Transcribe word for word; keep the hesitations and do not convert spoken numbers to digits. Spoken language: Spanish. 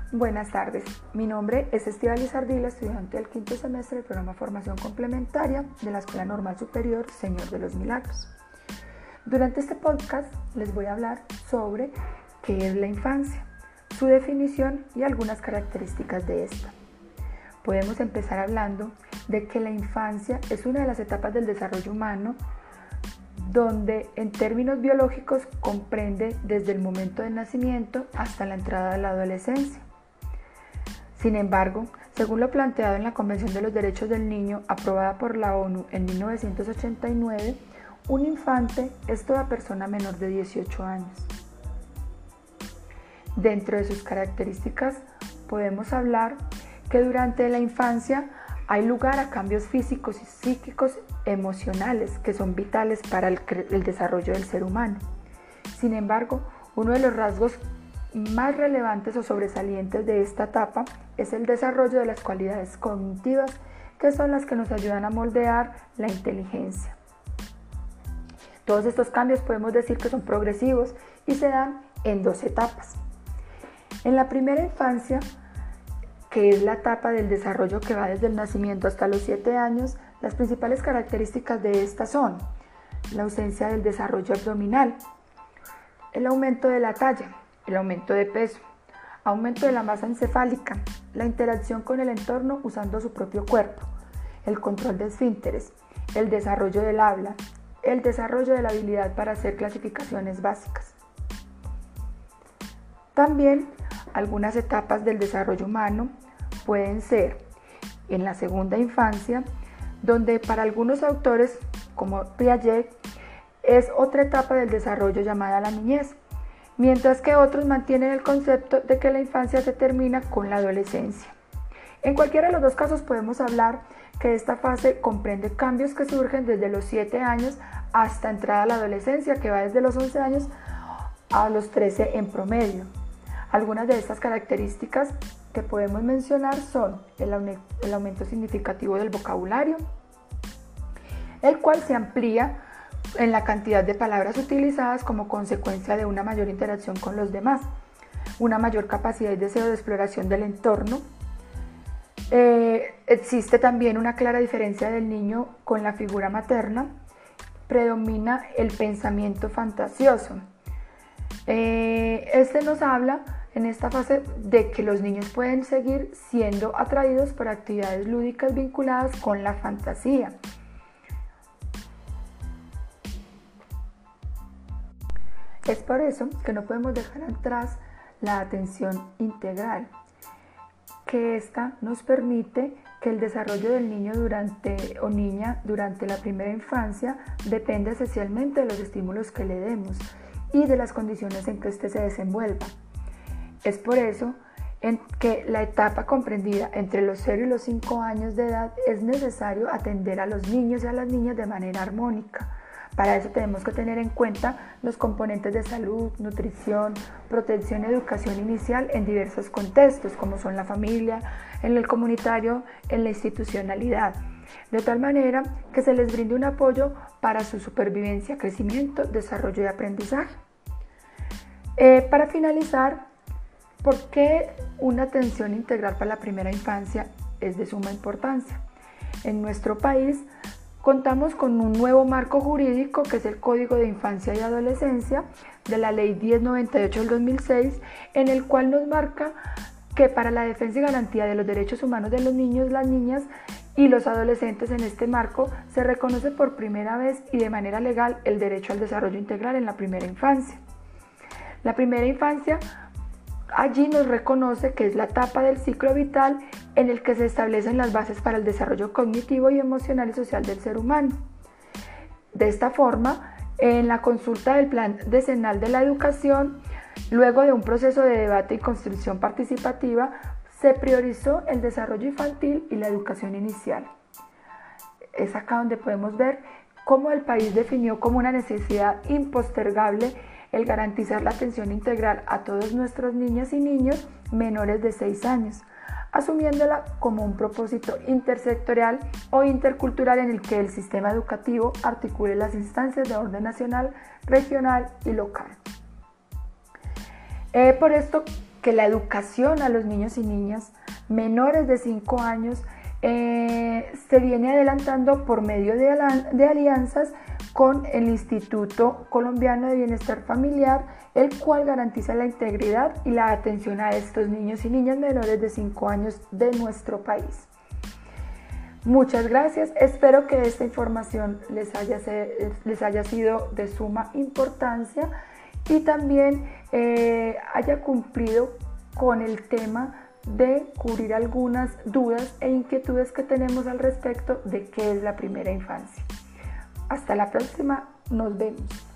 Buenas tardes, mi nombre es Estíbaliz Ardila, estudiante del quinto semestre del programa Formación Complementaria de la Escuela Normal Superior Señor de los Milagros. Durante este podcast les voy a hablar sobre qué es la infancia, su definición y algunas características de esta. Podemos empezar hablando de que la infancia es una de las etapas del desarrollo humano donde en términos biológicos comprende desde el momento del nacimiento hasta la entrada de la adolescencia. Sin embargo, según lo planteado en la Convención de los Derechos del Niño, aprobada por la ONU en mil novecientos ochenta y nueve, un infante es toda persona menor de dieciocho años. Dentro de sus características, podemos hablar que durante la infancia hay lugar a cambios físicos y psíquicos emocionales que son vitales para el, el desarrollo del ser humano. Sin embargo, uno de los rasgos más relevantes o sobresalientes de esta etapa es el desarrollo de las cualidades cognitivas, que son las que nos ayudan a moldear la inteligencia. Todos estos cambios podemos decir que son progresivos y se dan en dos etapas. En la primera infancia, que es la etapa del desarrollo que va desde el nacimiento hasta los siete años, las principales características de esta son la ausencia del desarrollo abdominal, el aumento de la talla, el aumento de peso, aumento de la masa encefálica, la interacción con el entorno usando su propio cuerpo, el control de esfínteres, el desarrollo del habla, el desarrollo de la habilidad para hacer clasificaciones básicas. También algunas etapas del desarrollo humano pueden ser en la segunda infancia, donde para algunos autores como Piaget es otra etapa del desarrollo llamada la niñez, mientras que otros mantienen el concepto de que la infancia se termina con la adolescencia. En cualquiera de los dos casos podemos hablar que esta fase comprende cambios que surgen desde los siete años hasta entrada a la adolescencia, que va desde los once años a los trece en promedio. Algunas de estas características que podemos mencionar son el, el aumento significativo del vocabulario, el cual se amplía en la cantidad de palabras utilizadas como consecuencia de una mayor interacción con los demás, una mayor capacidad y deseo de exploración del entorno. Eh, existe también una clara diferencia del niño con la figura materna, predomina el pensamiento fantasioso. Eh, este nos habla en esta fase de que los niños pueden seguir siendo atraídos por actividades lúdicas vinculadas con la fantasía. Es por eso que no podemos dejar atrás la atención integral, que esta nos permite que el desarrollo del niño durante, o niña durante la primera infancia depende esencialmente de los estímulos que le demos y de las condiciones en que éste se desenvuelva. Es por eso en que la etapa comprendida entre los cero y los cinco años de edad es necesario atender a los niños y a las niñas de manera armónica. Para eso tenemos que tener en cuenta los componentes de salud, nutrición, protección y educación inicial en diversos contextos, como son la familia, en el comunitario, en la institucionalidad, de tal manera que se les brinde un apoyo para su supervivencia, crecimiento, desarrollo y aprendizaje. Eh, para finalizar, ¿por qué una atención integral para la primera infancia es de suma importancia? En nuestro país contamos con un nuevo marco jurídico que es el Código de Infancia y Adolescencia de la Ley diez noventa y ocho del dos mil seis, en el cual nos marca que para la defensa y garantía de los derechos humanos de los niños, las niñas y los adolescentes en este marco se reconoce por primera vez y de manera legal el derecho al desarrollo integral en la primera infancia. La primera infancia allí nos reconoce que es la etapa del ciclo vital en el que se establecen las bases para el desarrollo cognitivo y emocional y social del ser humano. De esta forma, en la consulta del Plan Decenal de la Educación, luego de un proceso de debate y construcción participativa, se priorizó el desarrollo infantil y la educación inicial. Es acá donde podemos ver cómo el país definió como una necesidad impostergable el garantizar la atención integral a todos nuestros niñas y niños menores de seis años, asumiéndola como un propósito intersectorial o intercultural en el que el sistema educativo articule las instancias de orden nacional, regional y local. Eh, por esto que la educación a los niños y niñas menores de cinco años eh, se viene adelantando por medio de, de alianzas con el Instituto Colombiano de Bienestar Familiar, el cual garantiza la integridad y la atención a estos niños y niñas menores de cinco años de nuestro país. Muchas gracias, espero que esta información les haya, les haya sido de suma importancia y también eh, haya cumplido con el tema de cubrir algunas dudas e inquietudes que tenemos al respecto de qué es la primera infancia. Hasta la próxima, nos vemos.